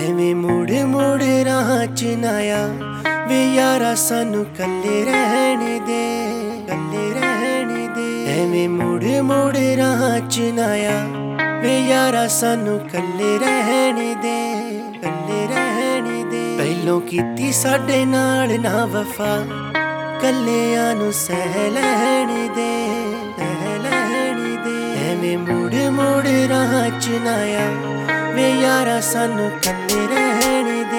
ਐਵੇਂ ਮੁੜ ਮੁੜ ਰਾਹ ਚ ਨਾ ਆ ਵੇ ਯਾਰਾ ਸਾਨੂੰ ਕੱਲੇ ਰਹਿਣ ਦੇ, ਕੱਲੇ ਰਹਿਣ ਦੇ। ਐਵੇਂ ਮੁੜ ਮੁੜ ਰਾਹ ਚ ਨਾ ਆ ਵੇ ਯਾਰਾ ਸਾਨੂੰ ਕੱਲੇ ਰਹਿਣ ਦੇ, ਕੱਲੇ ਰਹਿਣ ਦੇ। ਪਹਿਲੋਂ ਕੀਤੀ ਸਾਡੇ ਨਾਲ ਨਾ ਵਫਾ, ਕੱਲਿਆਂ ਨੂੰ ਸਹਿ ਲੈਣ ਦੇ, ਸਹਿ ਲੈਣ ਦੇ। ਐਵੇਂ ਮੁੜ ਮੁੜ ਰਾਹ ਚ ਨਾ ਆ ਵੇ ਯਾਰਾ ਸਾਨੂੰ ਕੱਲੇ ਰਹਿਣ ਦੇ।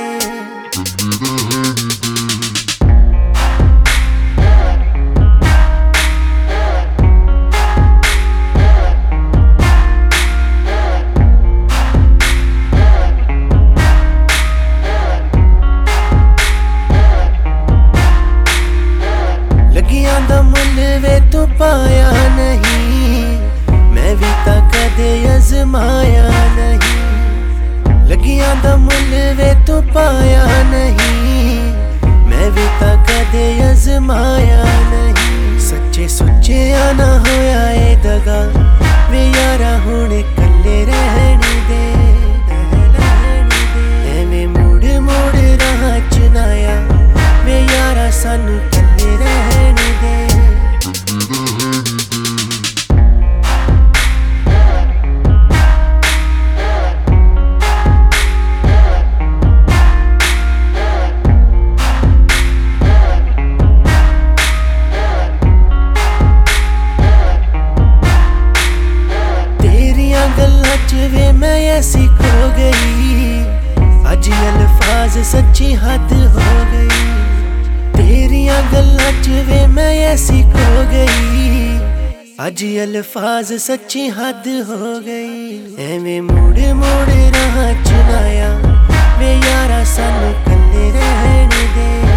ਲੱਗਿਆਂ ਦਾ ਮੁੱਲ ਵੇ ਤੂੰ ਪਾਇਆ ਨਹੀਂ, ਮੈਂ ਵੀ ਤਾਂ ਕਦੇ ਅਜ਼ਮਾਇਆ ਨਹੀਂ। ਲੱਗਿਆਂ ਦਾ ਮੁੱਲ ਵੇ ਤੂੰ ਪਾਇਆ ਨਹੀਂ, ਮੈਂ ਵੀ ਤਾਂ ਕਦੇ ਅਜ਼ਮਾਇਆ ਨਹੀਂ। ਸੱਚੇ ਸੁੱਚਿਆਂ ਨਾ ਹੋਇਆ ਏ ਦਗਾ ਵੇ ਯਾਰਾ ਹੁਣ ਕੱਲੇ ਰਹਿਣ ਦੇ, ਰਹਿਣ ਦੇ। ਐਵੇਂ ਮੁੜ ਮੁੜ ਰਾਹ ਚ ਨਾ ਆ ਵੇ ਯਾਰਾ ਸਾਨੂੰ ਕੱਲੇ ਰਹਿਣ ਦੇ। ਗੱਲਾਂ ਚ ਵੇ ਮੈਂ ਐਸੀ ਖੋ ਗਈ, ਅੱਜ ਅਲਫਾਜ਼ ਸੱਚੀ ਹੱਦ ਹੋ ਗਈ। ਤੇਰੀਆਂ ਗੱਲਾਂ ਚ ਵੇ ਮੈਂ ਐਸੀ ਖੋ ਗਈ, ਅੱਜ ਅਲਫਾਜ਼ ਸੱਚੀ ਹੱਦ ਹੋ ਗਈ। ਐਵੇਂ ਮੁੜ ਮੁੜ ਰਾਹ ਚ ਨਾ ਆ ਵੇ ਯਾਰਾ ਸਾਨੂੰ ਕੱਲੇ ਰਹਿਣ ਦੇ।